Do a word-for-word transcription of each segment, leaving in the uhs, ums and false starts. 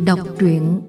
đọc truyện.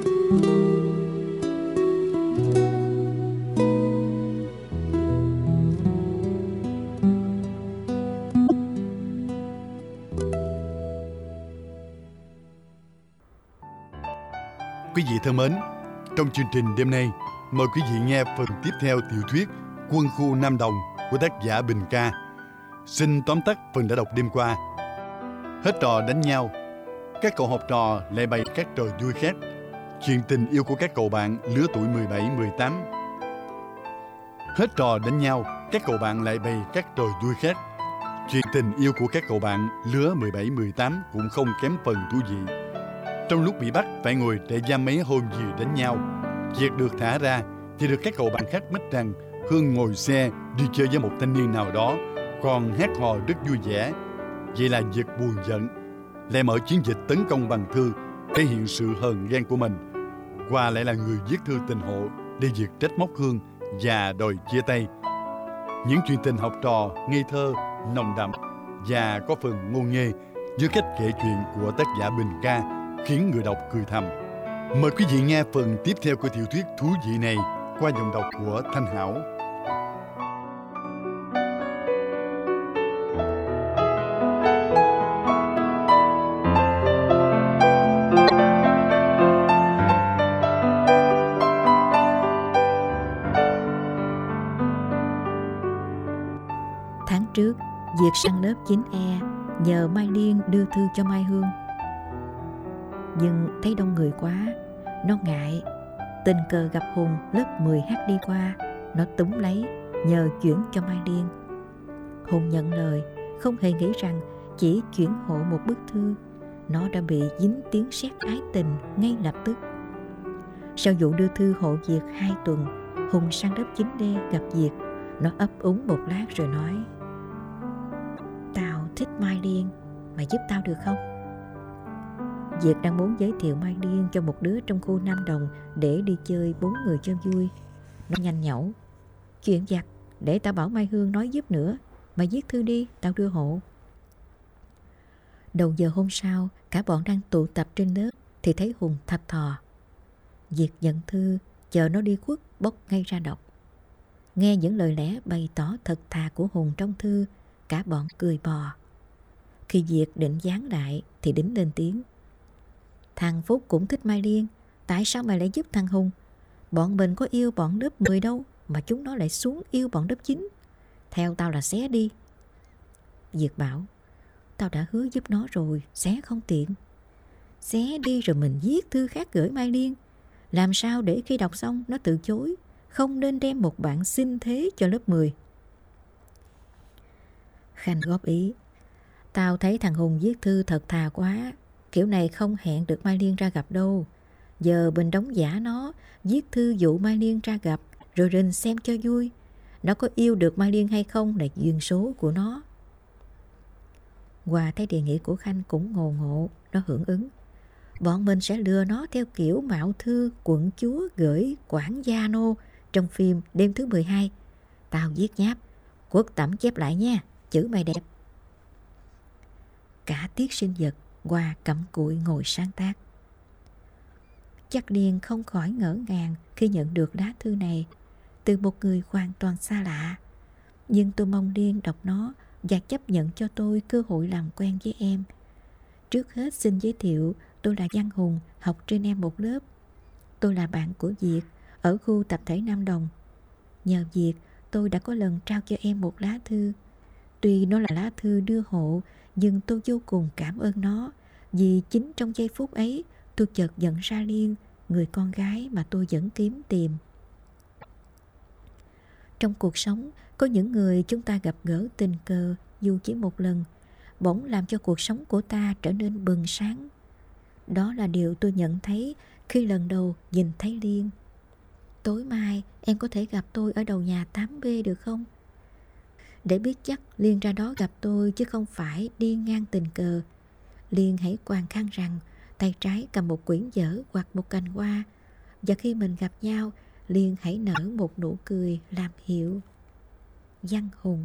Quý vị thân mến, trong chương trình đêm nay, mời quý vị nghe phần tiếp theo tiểu thuyết Quân khu Nam Đồng của tác giả Bình Ca. Xin tóm tắt phần đã đọc đêm qua. Hết trò đánh nhau, các cậu học trò lại bày các trò vui khác. Chuyện tình yêu của các cậu bạn lứa tuổi mười bảy mười tám. Hết trò đánh nhau, các cậu bạn lại bày các trò vui khác. Chuyện tình yêu của các cậu bạn lứa mười bảy mười tám cũng không kém phần thú vị. Trong lúc bị bắt phải ngồi trại giam mấy hôm vì đánh nhau, Việt được thả ra thì được các cậu bạn khác mách rằng Hương ngồi xe đi chơi với một thanh niên nào đó, còn hát hò rất vui vẻ. Vậy là Việt buồn giận, lại mở chiến dịch tấn công bằng thư, thể hiện sự hờn ghen của mình. Hòa lại là người viết thư tình hộ để Việt trách móc Hương và đòi chia tay. Những chuyện tình học trò ngây thơ, nồng đậm và có phần ngô nghê như cách kể chuyện của tác giả Bình Ca khiến người đọc cười thầm. Mời quý vị nghe phần tiếp theo của tiểu thuyết thú vị này qua giọng đọc của Thanh Hảo. Tháng trước, Việt sang lớp chín E nhờ Mai Liên đưa thư cho Mai Hương. Nhưng thấy đông người quá, nó ngại. Tình cờ gặp Hùng lớp mười H đi qua, nó túm lấy nhờ chuyển cho Mai Liên. Hùng nhận lời, không hề nghĩ rằng chỉ chuyển hộ một bức thư, nó đã bị dính tiếng sét ái tình ngay lập tức. Sau vụ đưa thư hộ Việt hai tuần, Hùng sang lớp chín D gặp Việt. Nó ấp úng một lát rồi nói: "Tao thích Mai Liên, mày giúp tao được không?" Việt đang muốn giới thiệu Mai Liên cho một đứa trong khu Nam Đồng để đi chơi bốn người cho vui. Nó nhanh nhẩu: "Chuyện vặt, để tao bảo Mai Hương nói giúp nữa. Mày viết thư đi, tao đưa hộ." Đầu giờ hôm sau, cả bọn đang tụ tập trên lớp thì thấy Hùng thập thò. Việt nhận thư, chờ nó đi khuất bốc ngay ra đọc. Nghe những lời lẽ bày tỏ thật thà của Hùng trong thư, cả bọn cười bò. Khi Việt định dán lại thì đính lên tiếng: "Thằng Phúc cũng thích Mai Liên, tại sao mày lại giúp thằng Hùng? Bọn mình có yêu bọn lớp mười đâu mà chúng nó lại xuống yêu bọn lớp chín. Theo tao là xé đi." Việt bảo: "Tao đã hứa giúp nó rồi, xé không tiện." "Xé đi rồi mình viết thư khác gửi Mai Liên. Làm sao để khi đọc xong nó từ chối? Không nên đem một bạn xin thế cho lớp mười." Khanh góp ý: "Tao thấy thằng Hùng viết thư thật thà quá, kiểu này không hẹn được Mai Liên ra gặp đâu. Giờ mình đóng giả nó, viết thư dụ Mai Liên ra gặp, rồi rình xem cho vui. Nó có yêu được Mai Liên hay không là duyên số của nó." Hòa thấy đề nghị của Khanh cũng ngồ ngộ, nó hưởng ứng: "Bọn mình sẽ lừa nó theo kiểu mạo thư quận chúa gửi quản gia nô trong phim Đêm thứ mười hai. Tao viết nháp, Quốc Tẩm chép lại nha, chữ mày đẹp." Cả tiết sinh vật, Hòa cặm cụi ngồi sáng tác. Chắc Liên không khỏi ngỡ ngàng khi nhận được lá thư này từ một người hoàn toàn xa lạ. Nhưng tôi mong Liên đọc nó và chấp nhận cho tôi cơ hội làm quen với em. Trước hết xin giới thiệu, tôi là Văn Hùng, học trên em một lớp. Tôi là bạn của Việt ở khu tập thể Nam Đồng. Nhờ Việt, tôi đã có lần trao cho em một lá thư. Tuy nó là lá thư đưa hộ, nhưng tôi vô cùng cảm ơn nó, vì chính trong giây phút ấy tôi chợt nhận ra Liên, người con gái mà tôi vẫn kiếm tìm. Trong cuộc sống, có những người chúng ta gặp gỡ tình cờ dù chỉ một lần, bỗng làm cho cuộc sống của ta trở nên bừng sáng. Đó là điều tôi nhận thấy khi lần đầu nhìn thấy Liên. "Tối mai em có thể gặp tôi ở đầu nhà tám B được không?" Để biết chắc Liên ra đó gặp tôi chứ không phải đi ngang tình cờ, Liên hãy quàng khăn rằng tay trái cầm một quyển vở hoặc một cành hoa, và khi mình gặp nhau, Liên hãy nở một nụ cười làm hiệu. Văn Hùng.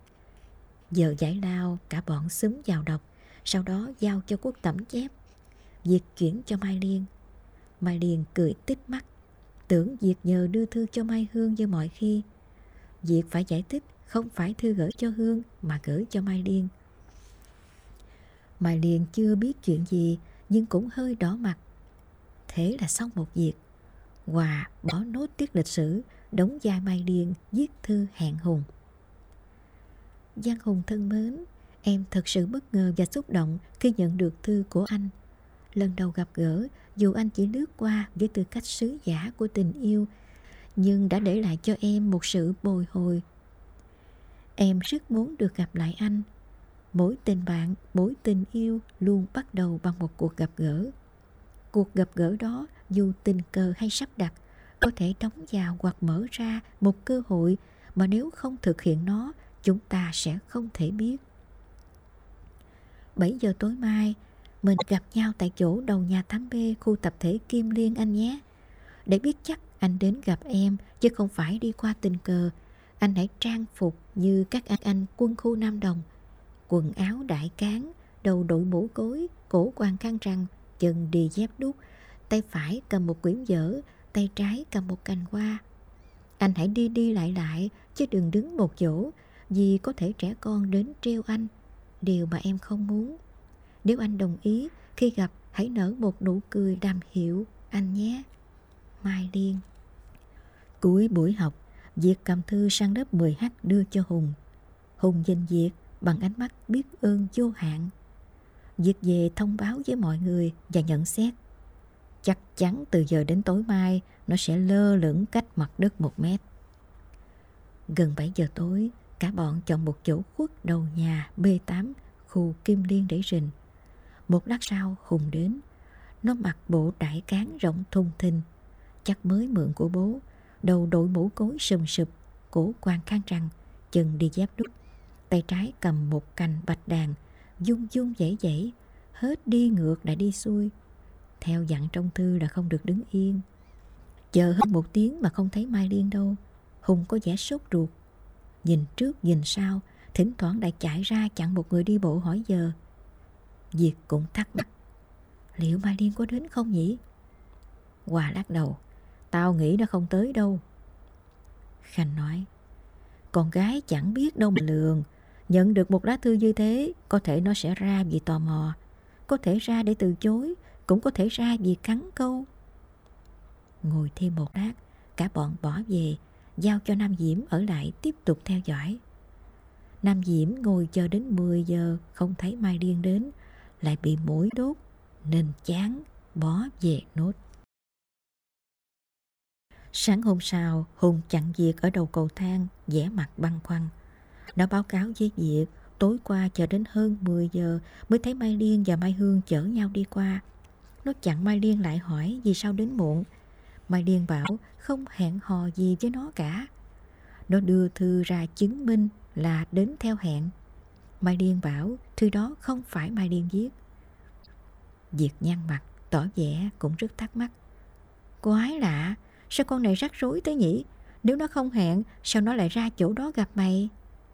Giờ giải lao, cả bọn xúm vào đọc, sau đó giao cho Quốc Tẩm chép. Việt chuyển cho Mai Liên. Mai Liên cười tít mắt, tưởng Việt nhờ đưa thư cho Mai Hương như mọi khi. Việt phải giải thích không phải thư gửi cho Hương mà gửi cho Mai Liên. Mai Liên chưa biết chuyện gì nhưng cũng hơi đỏ mặt. Thế là xong một việc. Hòa bỏ nốt tiết lịch sử, đóng vai Mai Liên viết thư hẹn Hùng. Giang Hùng thân mến, em thật sự bất ngờ và xúc động khi nhận được thư của anh. Lần đầu gặp gỡ, dù anh chỉ lướt qua với tư cách sứ giả của tình yêu, nhưng đã để lại cho em một sự bồi hồi. Em rất muốn được gặp lại anh. Mỗi tình bạn, mỗi tình yêu luôn bắt đầu bằng một cuộc gặp gỡ. Cuộc gặp gỡ đó, dù tình cờ hay sắp đặt, có thể đóng vào hoặc mở ra một cơ hội mà nếu không thực hiện nó, chúng ta sẽ không thể biết. bảy giờ tối mai, mình gặp nhau tại chỗ đầu nhà tám B khu tập thể Kim Liên anh nhé. Để biết chắc anh đến gặp em chứ không phải đi qua tình cờ, anh hãy trang phục như các anh anh quân khu Nam Đồng. Quần áo đại cán, đầu đội mũ cối, cổ quàng khăn rằn, chân đi dép đúc, tay phải cầm một quyển vở, tay trái cầm một cành hoa. Anh hãy đi đi lại lại chứ đừng đứng một chỗ, vì có thể trẻ con đến trêu anh, điều mà em không muốn. Nếu anh đồng ý, khi gặp hãy nở một nụ cười đàm hiệu anh nhé. Mai Liên. Cuối buổi học, Việt cầm thư sang lớp mười H đưa cho Hùng. Hùng nhìn Việt bằng ánh mắt biết ơn vô hạn. Việt về thông báo với mọi người và nhận xét. Chắc chắn từ giờ đến tối mai nó sẽ lơ lửng cách mặt đất một mét. Gần bảy giờ tối, cả bọn chọn một chỗ khuất đầu nhà B tám khu Kim Liên để rình. Một lát sau Hùng đến. Nó mặc bộ đại cán rộng thùng thình, chắc mới mượn của bố, đầu đội mũ cối sùm sụp, cổ quàng khăn rằn, chân đi dép đúc, tay trái cầm một cành bạch đàn, dung dung dãy dãy, hết đi ngược lại đi xuôi. Theo dặn trong thư là không được đứng yên. Chờ hơn một tiếng mà không thấy Mai Liên đâu. Hùng có vẻ sốt ruột, nhìn trước nhìn sau, thỉnh thoảng lại chạy ra chặn một người đi bộ hỏi giờ. Việt cũng thắc mắc, liệu Mai Liên có đến không nhỉ? Hòa lắc đầu, tao nghĩ nó không tới đâu. Khanh nói, con gái chẳng biết đâu mà lường. Nhận được một lá thư như thế, có thể nó sẽ ra vì tò mò, có thể ra để từ chối, cũng có thể ra vì cắn câu. Ngồi thêm một lát, cả bọn bỏ về, giao cho Nam Diễm ở lại tiếp tục theo dõi. Nam Diễm ngồi chờ đến mười giờ không thấy Mai Liên đến, lại bị muỗi đốt nên chán bỏ về nốt. Sáng hôm sau, Hùng chặn Việt ở đầu cầu thang, vẻ mặt băn khoăn. Nó báo cáo với Việt tối qua chờ đến hơn mười giờ mới thấy Mai Liên và Mai Hương chở nhau đi qua. Nó chặn Mai Liên lại hỏi vì sao đến muộn. Mai Liên bảo không hẹn hò gì với nó cả. Nó đưa thư ra chứng minh là đến theo hẹn. Mai Liên bảo thư đó không phải Mai Liên viết. Việt nhăn mặt, tỏ vẻ cũng rất thắc mắc. Quái lạ, sao con này rắc rối thế nhỉ? Nếu nó không hẹn, sao nó lại ra chỗ đó gặp mày?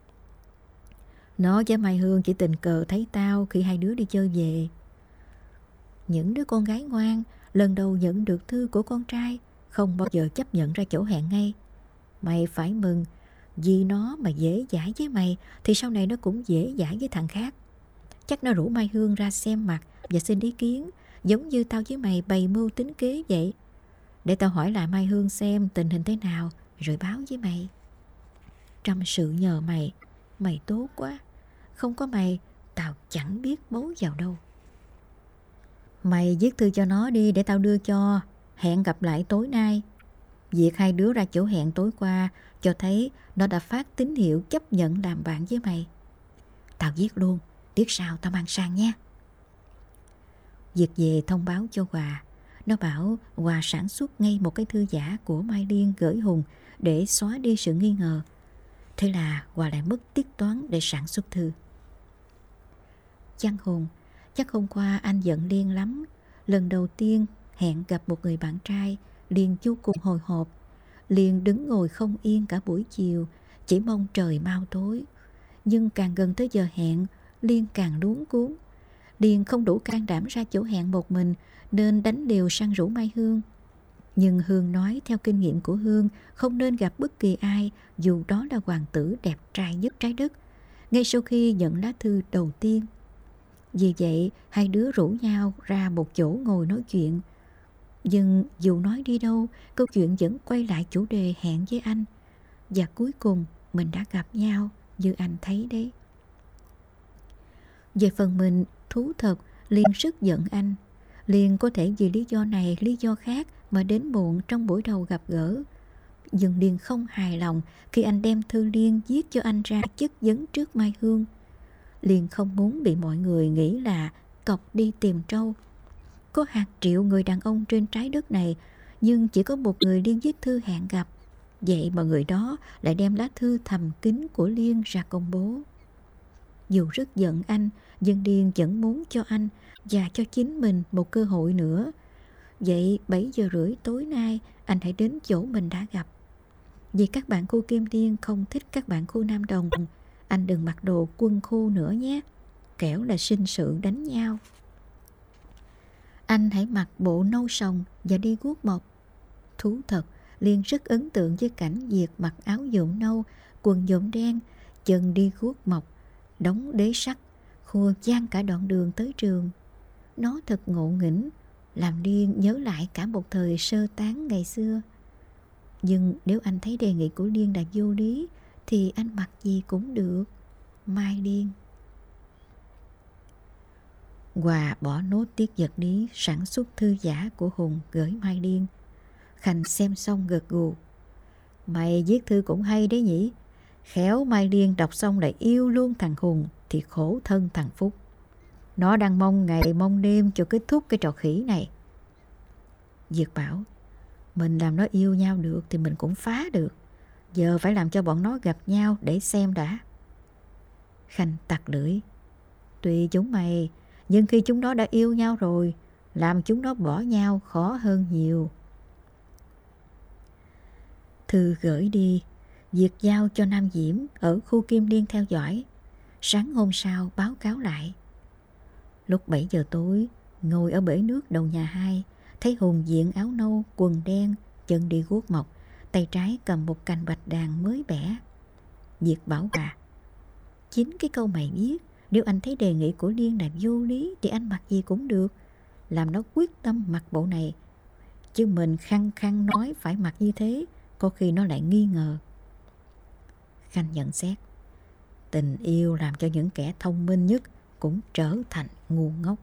Nó với Mai Hương chỉ tình cờ thấy tao khi hai đứa đi chơi về. Những đứa con gái ngoan, lần đầu nhận được thư của con trai, không bao giờ chấp nhận ra chỗ hẹn ngay. Mày phải mừng, vì nó mà dễ dãi với mày thì sau này nó cũng dễ dãi với thằng khác. Chắc nó rủ Mai Hương ra xem mặt và xin ý kiến, giống như tao với mày bày mưu tính kế vậy. Để tao hỏi lại Mai Hương xem tình hình thế nào, rồi báo với mày. Trăm sự nhờ mày, mày tốt quá. Không có mày, tao chẳng biết bấu vào đâu. Mày viết thư cho nó đi để tao đưa cho. Hẹn gặp lại tối nay. Việc hai đứa ra chỗ hẹn tối qua cho thấy nó đã phát tín hiệu chấp nhận làm bạn với mày. Tao viết luôn, tiết sau tao mang sang nha. Việc về thông báo cho Hòa. Nó bảo Hòa sản xuất ngay một cái thư giả của Mai Liên gửi Hùng để xóa đi sự nghi ngờ. Thế là Hòa lại mất tiết toán để sản xuất thư. Chăng Hùng, chắc hôm qua anh giận Liên lắm. Lần đầu tiên hẹn gặp một người bạn trai, Liên vô cùng hồi hộp. Liên đứng ngồi không yên cả buổi chiều, chỉ mong trời mau tối. Nhưng càng gần tới giờ hẹn, Liên càng luống cuống. Liên không đủ can đảm ra chỗ hẹn một mình nên đánh liều săn rủ Mai Hương. Nhưng Hương nói theo kinh nghiệm của Hương không nên gặp bất kỳ ai dù đó là hoàng tử đẹp trai nhất trái đất ngay sau khi nhận lá thư đầu tiên. Vì vậy hai đứa rủ nhau ra một chỗ ngồi nói chuyện. Nhưng dù nói đi đâu, câu chuyện vẫn quay lại chủ đề hẹn với anh. Và cuối cùng mình đã gặp nhau như anh thấy đấy. Về phần mình, thú thật, Liên rất giận anh. Liên có thể vì lý do này, lý do khác mà đến muộn trong buổi đầu gặp gỡ. Nhưng Liên không hài lòng khi anh đem thư Liên viết cho anh ra chất vấn trước Mai Hương. Liên không muốn bị mọi người nghĩ là cọc đi tìm trâu. Có hàng triệu người đàn ông trên trái đất này, nhưng chỉ có một người Liên viết thư hẹn gặp. Vậy mà người đó lại đem lá thư thầm kín của Liên ra công bố. Dù rất giận anh, nhưng Liên vẫn muốn cho anh và cho chính mình một cơ hội nữa. Vậy bảy giờ rưỡi tối nay anh hãy đến chỗ mình đã gặp. Vì các bạn khu Kim Liên không thích các bạn khu Nam Đồng, anh đừng mặc đồ quân khu nữa nhé, kẻo là sinh sự đánh nhau. Anh hãy mặc bộ nâu sòng và đi guốc mộc. Thú thật, Liên rất ấn tượng với cảnh Việt mặc áo dộn nâu, quần dộn đen, chân đi guốc mộc, đóng đế sắt, khua chan cả đoạn đường tới trường. Nó thật ngộ nghĩnh, làm Liên nhớ lại cả một thời sơ tán ngày xưa. Nhưng nếu anh thấy đề nghị của Liên là vô lý thì anh mặc gì cũng được. Mai Liên. Hòa bỏ nốt tiết vật lý sản xuất thư giả của Hùng gửi Mai Liên. Khanh xem xong gật gù. Mày viết thư cũng hay đấy nhỉ. Khéo Mai Liên đọc xong lại yêu luôn thằng Hùng thì khổ thân thằng Phúc. Nó đang mong ngày mong đêm cho kết thúc cái trò khỉ này. Diệt bảo, mình làm nó yêu nhau được thì mình cũng phá được. Giờ phải làm cho bọn nó gặp nhau để xem đã. Khanh tặc lưỡi. Tùy chúng mày, nhưng khi chúng nó đã yêu nhau rồi, làm chúng nó bỏ nhau khó hơn nhiều. Thư gửi đi, việc giao cho Nam Diễm ở khu Kim Liên theo dõi. Sáng hôm sau báo cáo lại. Lúc bảy giờ tối, ngồi ở bể nước đầu nhà hai, thấy Hùng diện áo nâu, quần đen, chân đi guốc mộc, tay trái cầm một cành bạch đàn mới bẻ. Diệt bảo Hòa, chính cái câu mày viết, nếu anh thấy đề nghị của Liên là vô lý thì anh mặc gì cũng được, làm nó quyết tâm mặc bộ này. Chứ mình khăng khăng nói phải mặc như thế, có khi nó lại nghi ngờ. Khanh nhận xét, tình yêu làm cho những kẻ thông minh nhất cũng trở thành ngu ngốc.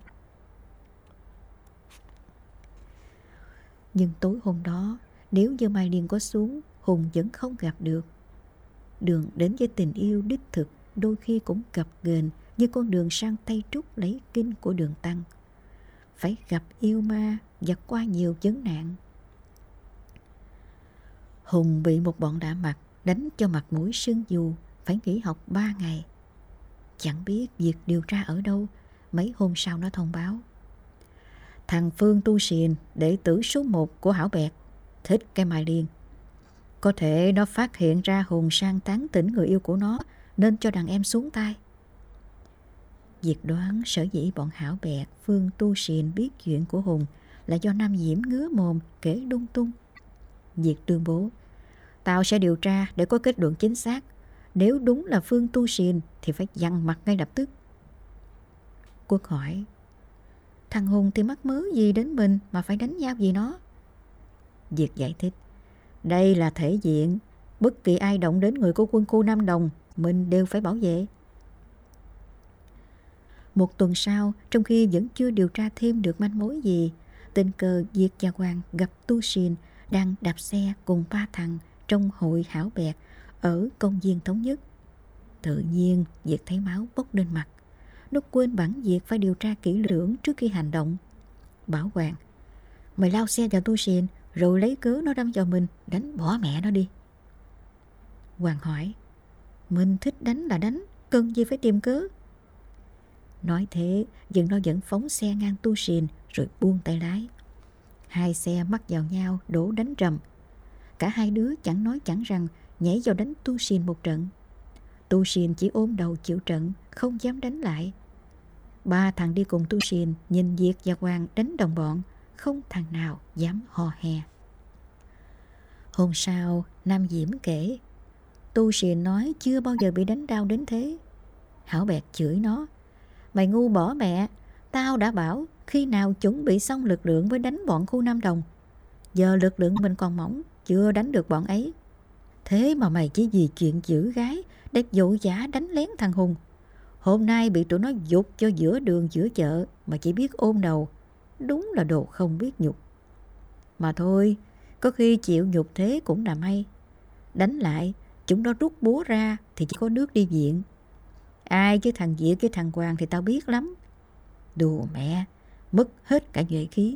Nhưng tối hôm đó, nếu như Mai Liên có xuống, Hùng vẫn không gặp được. Đường đến với tình yêu đích thực đôi khi cũng gập ghềnh như con đường sang Tây Trúc lấy kinh của Đường Tăng. Phải gặp yêu ma và qua nhiều vấn nạn. Hùng bị một bọn lạ mặt đánh cho mặt mũi sưng dù, phải nghỉ học ba ngày. Chẳng biết việc điều tra ở đâu, mấy hôm sau nó thông báo. Thằng Phương Tu Xiền, đệ tử số một của Hảo Bẹt, thích cái Mai Liên. Có thể nó phát hiện ra Hùng sang tán tỉnh người yêu của nó, nên cho đàn em xuống tay. Việc đoán sở dĩ bọn Hảo Bẹt, Phương Tu Xiền biết chuyện của Hùng là do Nam Diễm ngứa mồm kể lung tung. Việc tuyên bố, tao sẽ điều tra để có kết luận chính xác. Nếu đúng là Phương Tu Xiền thì phải dằn mặt ngay lập tức. Quốc hỏi, thằng Hùng thì mắc mớ gì đến mình mà phải đánh nhau vì nó? Việc giải thích, đây là thể diện, bất kỳ ai động đến người của quân khu Nam Đồng mình đều phải bảo vệ. Một tuần sau, trong khi vẫn chưa điều tra thêm được manh mối gì, tình cờ Diệt và Hoàng gặp Tu Xiền đang đạp xe cùng ba thằng trong hội Hảo Bẹt ở công viên Thống Nhất. Tự nhiên Diệt thấy máu bốc lên mặt. Nó quên bản việc phải điều tra kỹ lưỡng trước khi hành động. Bảo Hoàng, mày lao xe vào Tu Xiền rồi lấy cớ nó đâm vào mình, đánh bỏ mẹ nó đi. Hoàng hỏi, mình thích đánh là đánh, cần gì phải tìm cớ? Nói thế, nhưng nó vẫn phóng xe ngang Tu Xiền rồi buông tay lái. Hai xe mắc vào nhau, đổ đánh rầm. Cả hai đứa chẳng nói chẳng rằng nhảy vào đánh Tu Xiền một trận. Tu Xiền chỉ ôm đầu chịu trận, không dám đánh lại. Ba thằng đi cùng Tu Xìn nhìn Diệt và Hoàng đánh đồng bọn, không thằng nào dám hò hè. Hôm sau, Nam Diễm kể, Tu Xìn nói chưa bao giờ bị đánh đau đến thế. Hảo Bẹt chửi nó, mày ngu bỏ mẹ, tao đã bảo khi nào chuẩn bị xong lực lượng mới đánh bọn khu Nam Đồng. Giờ lực lượng mình còn mỏng, chưa đánh được bọn ấy. Thế mà mày chỉ vì chuyện giữ gái để vội vã đánh lén thằng Hùng. Hôm nay bị tụi nó giục cho giữa đường giữa chợ mà chỉ biết ôm đầu. Đúng là đồ không biết nhục. Mà thôi, có khi chịu nhục thế cũng là may. Đánh lại, chúng nó rút búa ra thì chỉ có nước đi viện. Ai chứ thằng Diệt với thằng Hoàng thì tao biết lắm. Đùa mẹ, mất hết cả nhuệ khí.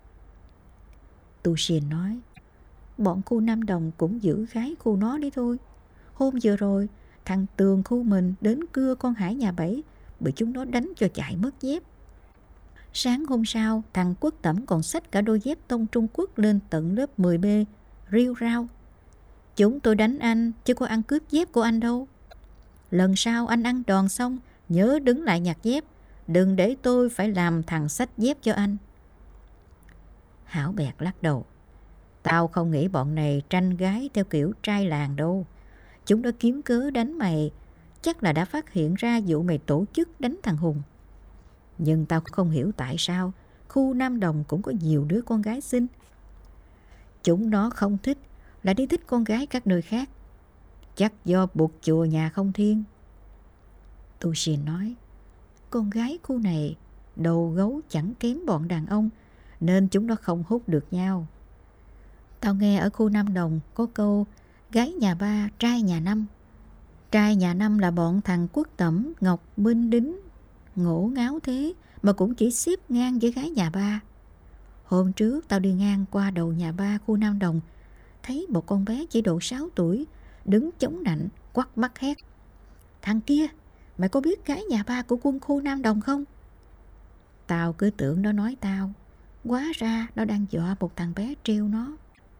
Tu Xìn nói, bọn khu Nam Đồng cũng giữ gái khu nó đi thôi. Hôm vừa rồi, thằng Tường khu mình đến cưa con Hải nhà Bảy, bị chúng nó đánh cho chạy mất dép. Sáng hôm sau, thằng Quốc Tẩm còn xách cả đôi dép tông Trung Quốc lên tận lớp mười B, riu rao. Chúng tôi đánh anh, chứ có ăn cướp dép của anh đâu. Lần sau anh ăn đòn xong, nhớ đứng lại nhặt dép, đừng để tôi phải làm thằng xách dép cho anh. Hảo Bẹt lắc đầu, tao không nghĩ bọn này tranh gái theo kiểu trai làng đâu. Chúng đã kiếm cớ đánh mày, chắc là đã phát hiện ra vụ mày tổ chức đánh thằng Hùng. Nhưng tao không hiểu tại sao khu Nam Đồng cũng có nhiều đứa con gái xinh. Chúng nó không thích là đi thích con gái các nơi khác. Chắc do buộc chùa nhà không thiên. Tu Xìn nói, con gái khu này đầu gấu chẳng kém bọn đàn ông, nên chúng nó không hút được nhau. Tao nghe ở khu Nam Đồng có câu gái nhà ba, trai nhà năm. Trai nhà năm là bọn thằng Quốc Tẩm, Ngọc, Minh, Đính. Ngổ ngáo thế mà cũng chỉ xếp ngang với gái nhà ba. Hôm trước tao đi ngang qua đầu nhà ba khu Nam Đồng, thấy một con bé chỉ độ sáu tuổi đứng chống nạnh quắt mắt hét, thằng kia, mày có biết gái nhà ba của quân khu Nam Đồng không? Tao cứ tưởng nó nói tao, hóa ra nó đang dọa một thằng bé trêu nó.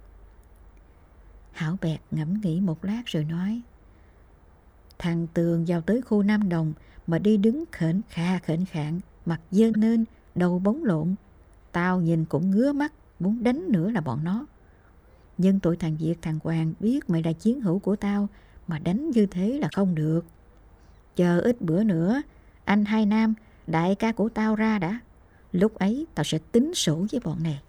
Hảo Bẹt ngẫm nghĩ một lát rồi nói, thằng Tường vào tới khu Nam Đồng mà đi đứng khệnh kha khệnh khạng, mặt dơ nên, đầu bóng lộn. Tao nhìn cũng ngứa mắt, muốn đánh nữa là bọn nó. Nhưng tụi thằng Diệt thằng Hoàng biết mày là chiến hữu của tao, mà đánh như thế là không được. Chờ ít bữa nữa, anh Hai Nam, đại ca của tao ra đã. Lúc ấy tao sẽ tính sổ với bọn này.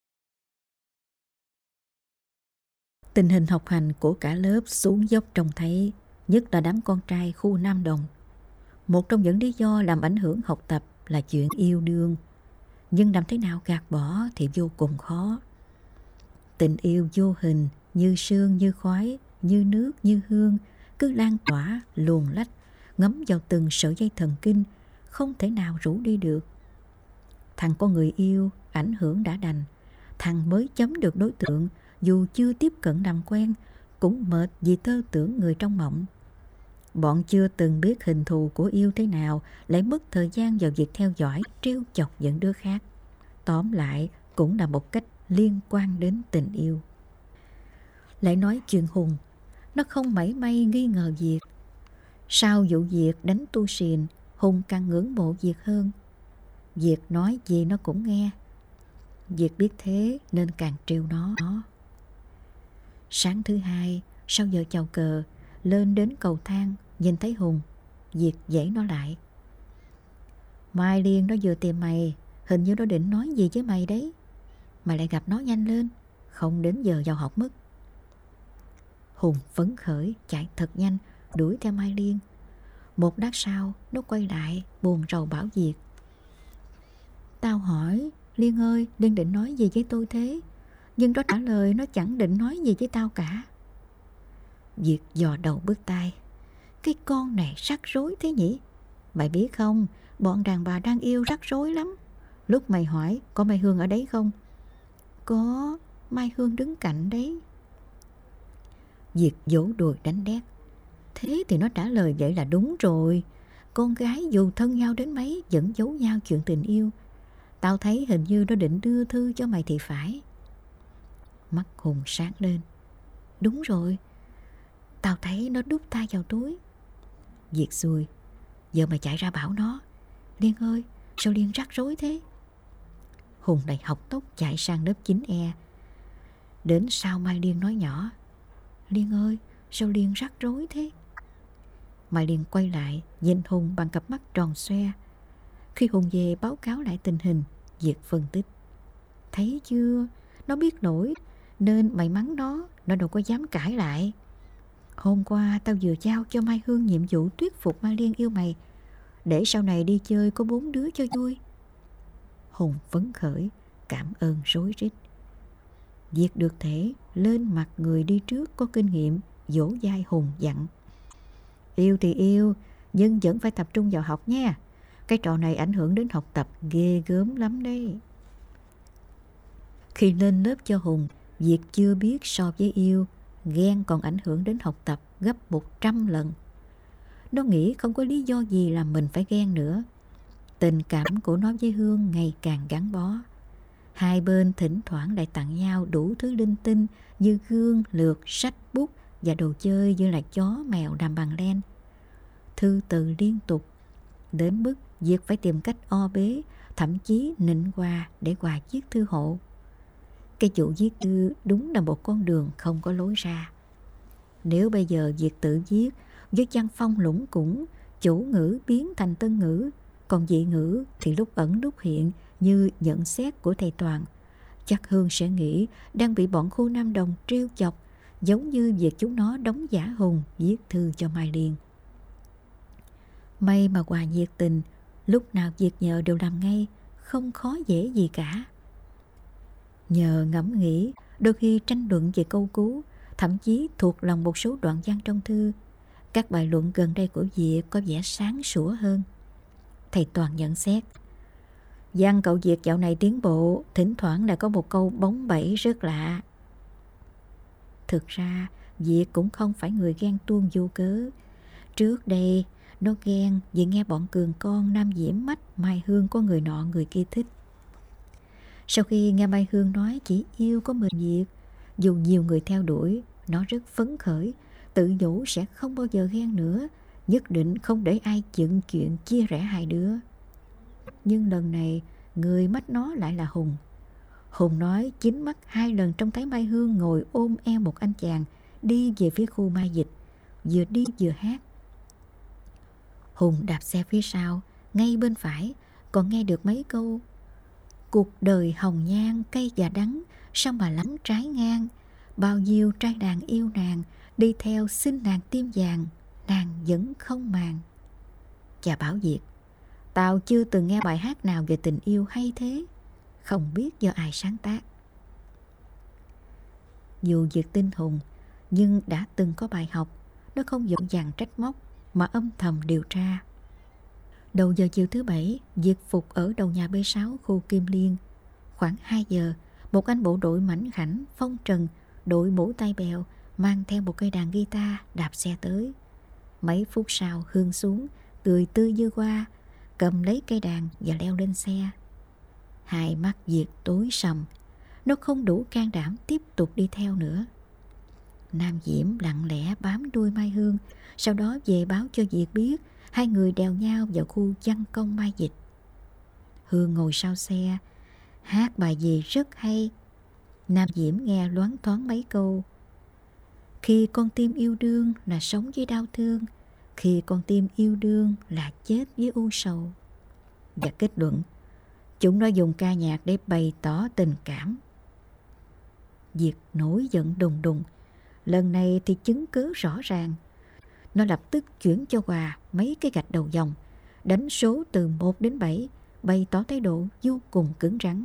Tình hình học hành của cả lớp xuống dốc trông thấy, nhất là đám con trai khu Nam Đồng. Một trong những lý do làm ảnh hưởng học tập là chuyện yêu đương. Nhưng làm thế nào gạt bỏ thì vô cùng khó. Tình yêu vô hình, như sương như khói, như nước như hương, cứ lan tỏa, luồn lách, ngấm vào từng sợi dây thần kinh, không thể nào rũ đi được. Thằng có người yêu, ảnh hưởng đã đành. Thằng mới chấm được đối tượng, dù chưa tiếp cận làm quen, cũng mệt vì tơ tưởng người trong mộng. Bọn chưa từng biết hình thù của yêu thế nào, lại mất thời gian vào việc theo dõi, trêu chọc những đứa khác. Tóm lại, cũng là một cách liên quan đến tình yêu. Lại nói chuyện Hùng, nó không mảy may nghi ngờ Diệt. Sau vụ Diệt đánh Tu Xìn, Hùng càng ngưỡng mộ Diệt hơn. Diệt nói gì nó cũng nghe. Diệt biết thế nên càng trêu nó. Sáng thứ hai, sau giờ chào cờ, lên đến cầu thang, nhìn thấy Hùng, Diệt dãy nó lại. Mai Liên nó vừa tìm mày, hình như nó định nói gì với mày đấy. Mày lại gặp nó nhanh lên, không đến giờ vào học mất. Hùng phấn khởi, chạy thật nhanh, đuổi theo Mai Liên. Một lát sau, nó quay lại, buồn rầu bảo Diệt. Tao hỏi, Liên ơi, Liên định nói gì với tôi thế? Nhưng nó trả lời nó chẳng định nói gì với tao cả. Diệt dò đầu bước tay. Cái con này rắc rối thế nhỉ? Mày biết không, bọn đàn bà đang yêu rắc rối lắm. Lúc mày hỏi có Mai Hương ở đấy không? Có, Mai Hương đứng cạnh đấy. Diệt vỗ đùi đánh đét. Thế thì nó trả lời vậy là đúng rồi. Con gái dù thân nhau đến mấy vẫn giấu nhau chuyện tình yêu. Tao thấy hình như nó định đưa thư cho mày thì phải. Mắt Hùng sáng lên. Đúng rồi, tao thấy nó đút tay vào túi. Diệt xui. Giờ mày chạy ra bảo nó, Liên ơi, sao Liên rắc rối thế? Hùng lại học tốc chạy sang lớp chín E. Đến sau Mai Liên nói nhỏ: Liên ơi, sao Liên rắc rối thế? Mai Liên quay lại nhìn Hùng bằng cặp mắt tròn xoe. Khi Hùng về báo cáo lại tình hình, Diệt phân tích: Thấy chưa, nó biết lỗi nên mày mắng nó, nó đâu có dám cãi lại. Hôm qua tao vừa giao cho Mai Hương nhiệm vụ thuyết phục Mai Liên yêu mày, để sau này đi chơi có bốn đứa cho vui. Hùng phấn khởi, cảm ơn rối rít. Việc được thể lên mặt người đi trước có kinh nghiệm, dỗ dai Hùng dặn: Yêu thì yêu, nhưng vẫn phải tập trung vào học nha. Cái trò này ảnh hưởng đến học tập ghê gớm lắm đấy. Khi lên lớp cho Hùng, Việt chưa biết so với yêu, ghen còn ảnh hưởng đến học tập gấp một trăm lần. Nó nghĩ không có lý do gì làm mình phải ghen nữa. Tình cảm của nó với Hương ngày càng gắn bó. Hai bên thỉnh thoảng lại tặng nhau đủ thứ linh tinh như gương, lược, sách, bút và đồ chơi như là chó, mèo làm bằng len. Thư từ liên tục, đến mức Việt phải tìm cách o bế, thậm chí nịnh Hòa để Hòa viết thư hộ. Cái vụ viết thư đúng là một con đường không có lối ra. Nếu bây giờ Việt tự viết với văn phong lủng củng, chủ ngữ biến thành tân ngữ, còn dị ngữ thì lúc ẩn lúc hiện như nhận xét của thầy Toàn, chắc Hương sẽ nghĩ đang bị bọn khu Nam Đồng trêu chọc, giống như việc chúng nó đóng giả Hùng viết thư cho Mai Liên. May mà Hòa nhiệt tình, lúc nào việc nhờ đều làm ngay, không khó dễ gì cả. Nhờ ngẫm nghĩ, đôi khi tranh luận về câu cú, thậm chí thuộc lòng một số đoạn văn trong thư, các bài luận gần đây của Việt có vẻ sáng sủa hơn. Thầy Toàn nhận xét: Văn cậu Việt dạo này tiến bộ, thỉnh thoảng lại có một câu bóng bẩy rất lạ. Thực ra Việt cũng không phải người ghen tuông vô cớ. Trước đây nó ghen vì nghe bọn cường con Nam Diễm Mách Mai Hương có người nọ người kia thích. Sau khi nghe Mai Hương nói chỉ yêu có mình Việt, dù nhiều người theo đuổi, nó rất phấn khởi, tự nhủ sẽ không bao giờ ghen nữa, nhất định không để ai dựng chuyện chia rẽ hai đứa. Nhưng lần này người mách nó lại là Hùng. Hùng nói chính mắt hai lần trông thấy Mai Hương ngồi ôm eo một anh chàng đi về phía khu Mai Dịch, vừa đi vừa hát. Hùng đạp xe phía sau, ngay bên phải, còn nghe được mấy câu: Cuộc đời hồng nhan cây và đắng, sao mà lắm trái ngang. Bao nhiêu trai đàn yêu nàng, đi theo xin nàng tim vàng, nàng vẫn không màng. Và bảo Việt: Tao chưa từng nghe bài hát nào về tình yêu hay thế, không biết do ai sáng tác. Dù Việt tin Hùng, nhưng đã từng có bài học, nó không dội dàng trách móc mà âm thầm điều tra. Đầu giờ chiều thứ bảy, Việt phục ở đầu nhà B sáu khu Kim Liên. Khoảng hai giờ, một anh bộ đội mảnh khảnh, phong trần, đội mũ tay bèo, mang theo một cây đàn guitar đạp xe tới. Mấy phút sau Hương xuống, cười tươi như hoa, cầm lấy cây đàn và leo lên xe. Hai mắt Việt tối sầm, nó không đủ can đảm tiếp tục đi theo nữa. Nam Diễm lặng lẽ bám đuôi Mai Hương, sau đó về báo cho Việt biết hai người đèo nhau vào khu văn công Mai Dịch. Hương ngồi sau xe, hát bài gì rất hay. Nam Diễm nghe loáng thoáng mấy câu: Khi con tim yêu đương là sống với đau thương, khi con tim yêu đương là chết với u sầu. Và kết luận: Chúng nó dùng ca nhạc để bày tỏ tình cảm. Việt nổi giận đùng đùng. Lần này thì chứng cứ rõ ràng. Nó lập tức chuyển cho Hòa mấy cái gạch đầu dòng, đánh số từ một đến bảy, bày tỏ thái độ vô cùng cứng rắn.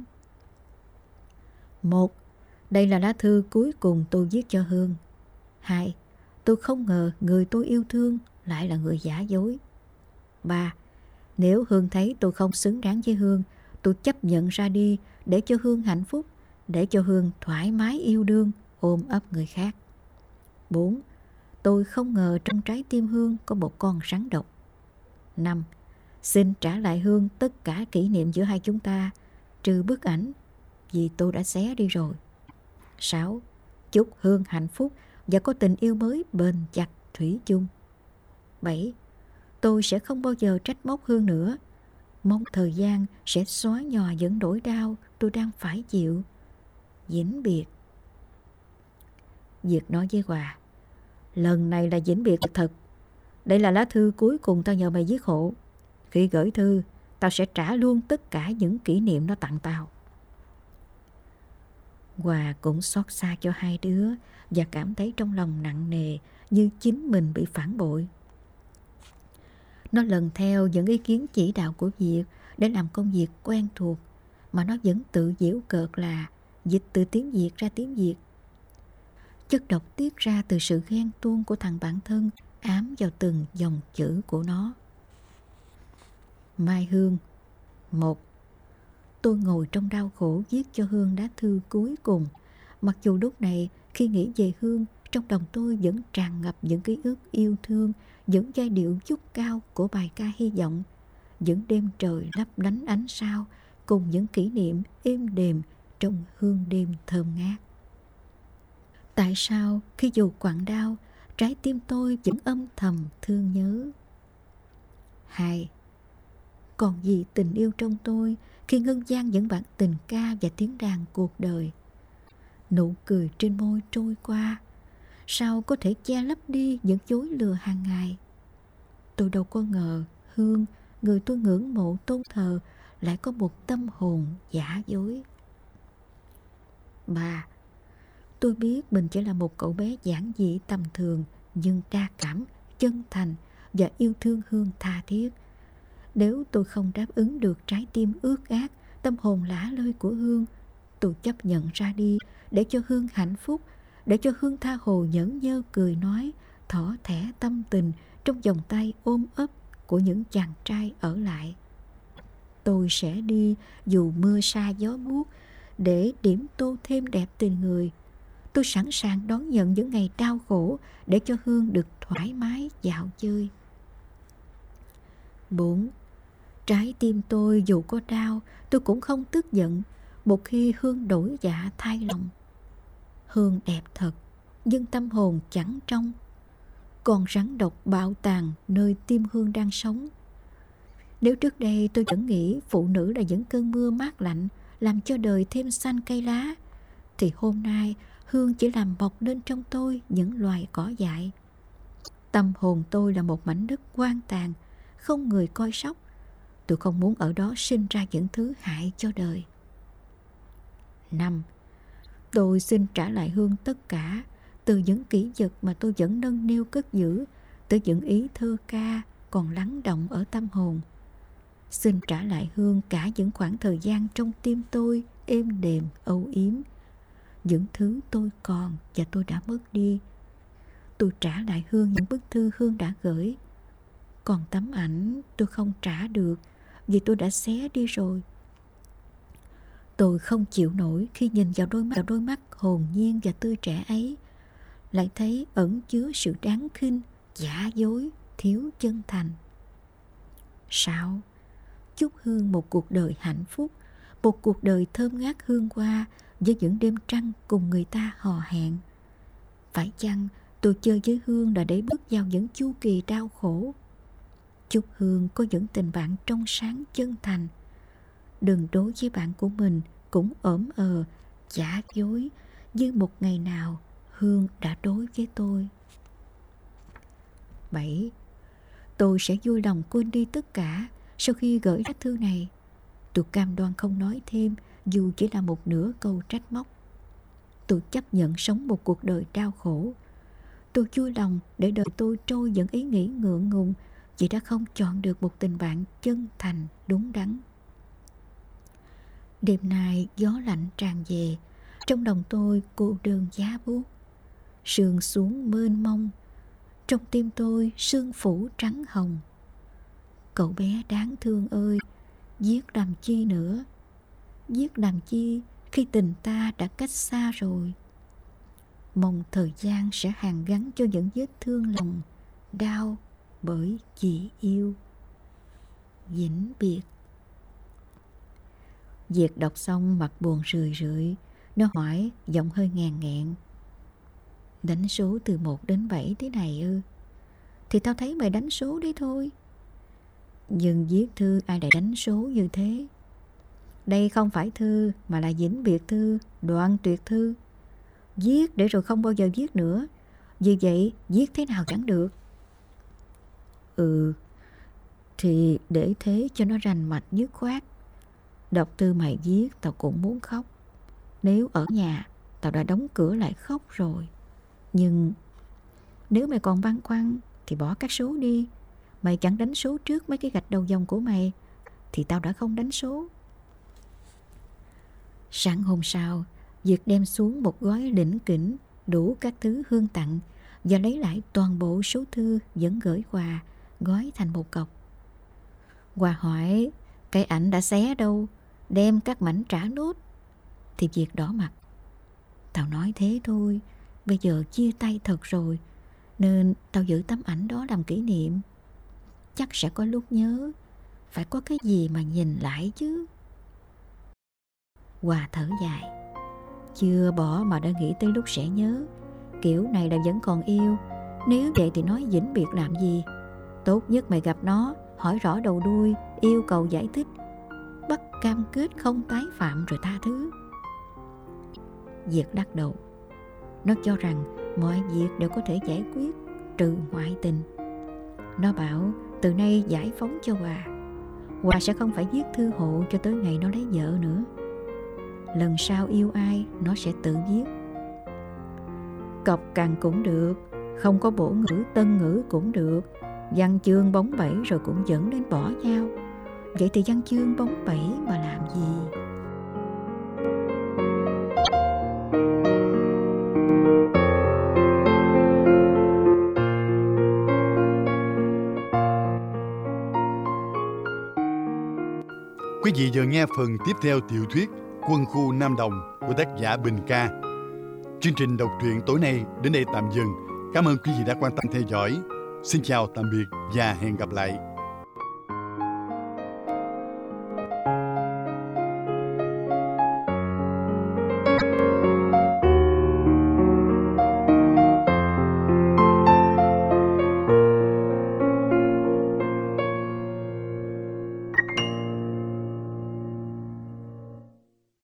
Một, đây là lá thư cuối cùng tôi viết cho Hương. Hai, tôi không ngờ người tôi yêu thương lại là người giả dối. Ba, nếu Hương thấy tôi không xứng đáng với Hương, tôi chấp nhận ra đi để cho Hương hạnh phúc, để cho Hương thoải mái yêu đương, ôm ấp người khác. Bốn, tôi không ngờ trong trái tim Hương có một con rắn độc. Năm, xin trả lại Hương tất cả kỷ niệm giữa hai chúng ta, trừ bức ảnh, vì tôi đã xé đi rồi. Sáu, chúc Hương hạnh phúc và có tình yêu mới bền chặt thủy chung. Bảy, tôi sẽ không bao giờ trách móc Hương nữa, Mong thời gian sẽ xóa nhòa những nỗi đau tôi đang phải chịu. Vĩnh biệt. Việt nói với Hòa: lần này là vĩnh biệt thật. Đây là lá thư cuối cùng tao nhờ mày viết hộ. Khi gửi thư, tao sẽ trả luôn tất cả những kỷ niệm nó tặng tao. Hòa cũng xót xa cho hai đứa và cảm thấy trong lòng nặng nề, như chính mình bị phản bội. Nó lần theo những ý kiến chỉ đạo của Việt để làm công việc quen thuộc, mà nó vẫn tự giễu cợt là dịch từ tiếng Việt ra tiếng Việt. Chất độc tiết ra từ sự ghen tuông của thằng bạn thân ám vào từng dòng chữ của nó. Mai Hương. Một. Tôi ngồi trong đau khổ viết cho Hương lá thư cuối cùng, mặc dù lúc này khi nghĩ về Hương, trong lòng tôi vẫn tràn ngập những ký ức yêu thương, những giai điệu chúc cao của bài ca hy vọng, những đêm trời lấp lánh ánh sao, cùng những kỷ niệm êm đềm trong hương đêm thơm ngát. Tại sao khi dù quặn đau, trái tim tôi vẫn âm thầm thương nhớ? Hai. Còn gì tình yêu trong tôi khi ngân vang những bản tình ca và tiếng đàn cuộc đời? Nụ cười trên môi trôi qua, sao có thể che lấp đi những dối lừa hàng ngày? Tôi đâu có ngờ Hương, người tôi ngưỡng mộ tôn thờ, lại có một tâm hồn giả dối. Ba. Tôi biết mình chỉ là một cậu bé giản dị tầm thường, nhưng đa cảm, chân thành và yêu thương Hương tha thiết. Nếu tôi không đáp ứng được trái tim ướt át, tâm hồn lả lơi của Hương, tôi chấp nhận ra đi để cho Hương hạnh phúc, để cho Hương tha hồ nhẫn nhơ cười nói, thỏ thẻ tâm tình trong vòng tay ôm ấp của những chàng trai ở lại. Tôi sẽ đi dù mưa sa gió buốt, để điểm tô thêm đẹp tình người. Tôi sẵn sàng đón nhận những ngày đau khổ để cho Hương được thoải mái dạo chơi. Bốn. Trái tim tôi dù có đau, tôi cũng không tức giận một khi Hương đổi dạ thay lòng. Hương đẹp thật, nhưng tâm hồn chẳng trong. Còn rắn độc bạo tàn nơi tim Hương đang sống. Nếu trước đây tôi vẫn nghĩ phụ nữ là những cơn mưa mát lạnh, làm cho đời thêm xanh cây lá, thì hôm nay Hương chỉ làm mọc lên trong tôi những loài cỏ dại. Tâm hồn tôi là một mảnh đất hoang tàn, không người coi sóc. Tôi không muốn ở đó sinh ra những thứ hại cho đời. Năm. Tôi xin trả lại Hương tất cả, từ những kỷ vật mà tôi vẫn nâng niu cất giữ, tới những ý thơ ca còn lắng động ở tâm hồn. Xin trả lại Hương cả những khoảng thời gian trong tim tôi êm đềm âu yếm, những thứ tôi còn và tôi đã mất đi. Tôi trả lại Hương những bức thư Hương đã gửi. Còn tấm ảnh tôi không trả được vì tôi đã xé đi rồi. Tôi không chịu nổi khi nhìn vào đôi mắt, vào đôi mắt hồn nhiên và tươi trẻ ấy, lại thấy ẩn chứa sự đáng khinh, giả dối, thiếu chân thành. Sao? Chúc Hương một cuộc đời hạnh phúc, một cuộc đời thơm ngát hương hoa với những đêm trăng cùng người ta hò hẹn. Phải chăng tôi chơi với Hương là để bước vào những chu kỳ đau khổ? Chúc Hương có những tình bạn trong sáng chân thành. Đừng đối với bạn của mình cũng ỡm ờ, giả dối như một ngày nào Hương đã đối với tôi. Bảy. Tôi sẽ vui lòng quên đi tất cả sau khi gửi lá thư này. Tôi cam đoan không nói thêm dù chỉ là một nửa câu trách móc. Tôi chấp nhận sống một cuộc đời đau khổ. Tôi vui lòng để đời tôi trôi những ý nghĩ ngượng ngùng vì đã không chọn được một tình bạn chân thành đúng đắn. Đêm nay gió lạnh tràn về, trong lòng tôi cô đơn giá buốt. Sương xuống mênh mông, trong tim tôi sương phủ trắng hồng. Cậu bé đáng thương ơi, viết làm chi nữa? Viết làm chi khi tình ta đã cách xa rồi? Mong thời gian sẽ hàn gắn cho những vết thương lòng đau bởi vì yêu. Vĩnh biệt. Việt đọc xong mặt buồn rười rượi. Nó hỏi giọng hơi ngàn nghẹn: Đánh số từ một đến bảy thế này ư? Thì tao thấy mày đánh số đấy thôi. Nhưng viết thư ai lại đánh số như thế? Đây không phải thư mà là vĩnh biệt thư, đoạn tuyệt thư. Viết để rồi không bao giờ viết nữa. Vì vậy viết thế nào chẳng được. Ừ, thì để thế cho nó rành mạch dứt khoát. Đọc thư mày viết tao cũng muốn khóc. Nếu ở nhà tao đã đóng cửa lại khóc rồi. Nhưng nếu mày còn băn khoăn thì bỏ các số đi. Mày chẳng đánh số trước mấy cái gạch đầu dòng của mày thì tao đã không đánh số. Sáng hôm sau, Việt đem xuống một gói lỉnh kỉnh đủ các thứ hương tặng và lấy lại toàn bộ số thư vẫn gửi quà, gói thành một cọc. Hòa hỏi cái ảnh đã xé đâu, đem các mảnh trả nốt. Thì Việt đỏ mặt. Tao nói thế thôi, bây giờ chia tay thật rồi, nên tao giữ tấm ảnh đó làm kỷ niệm. Chắc sẽ có lúc nhớ, phải có cái gì mà nhìn lại chứ. Hòa thở dài. Chưa bỏ mà đã nghĩ tới lúc sẽ nhớ. Kiểu này là vẫn còn yêu. Nếu vậy thì nói vĩnh biệt làm gì. Tốt nhất mày gặp nó, hỏi rõ đầu đuôi, yêu cầu giải thích, bắt cam kết không tái phạm rồi tha thứ. Việt lắc đầu. Nó cho rằng mọi việc đều có thể giải quyết trừ ngoại tình. Nó bảo từ nay giải phóng cho Hòa. Hòa sẽ không phải viết thư hộ cho tới ngày nó lấy vợ nữa. Lần sau yêu ai nó sẽ tự viết. Cọc cằn cũng được, không có bổ ngữ tân ngữ cũng được, văn chương bóng bẩy rồi cũng dẫn đến bỏ nhau. Vậy thì văn chương bóng bẩy mà làm gì? Quý vị vừa nghe phần tiếp theo tiểu thuyết Quân khu Nam Đồng của tác giả Bình Ca. Chương trình đọc truyện tối nay đến đây tạm dừng. Cảm ơn quý vị đã quan tâm theo dõi. Xin chào tạm biệt và hẹn gặp lại.